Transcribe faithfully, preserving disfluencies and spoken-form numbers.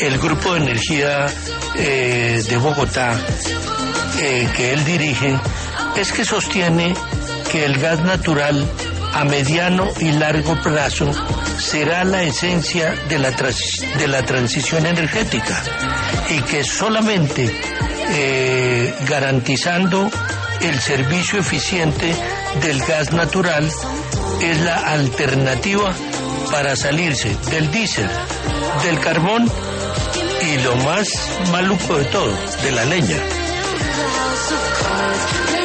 el grupo de energía eh, de Bogotá eh, que él dirige es que sostiene que el gas natural a mediano y largo plazo será la esencia de la, trans, de la transición energética y que solamente eh, garantizando el servicio eficiente del gas natural es la alternativa para salirse del diésel, del carbón y lo más maluco de todo, de la leña.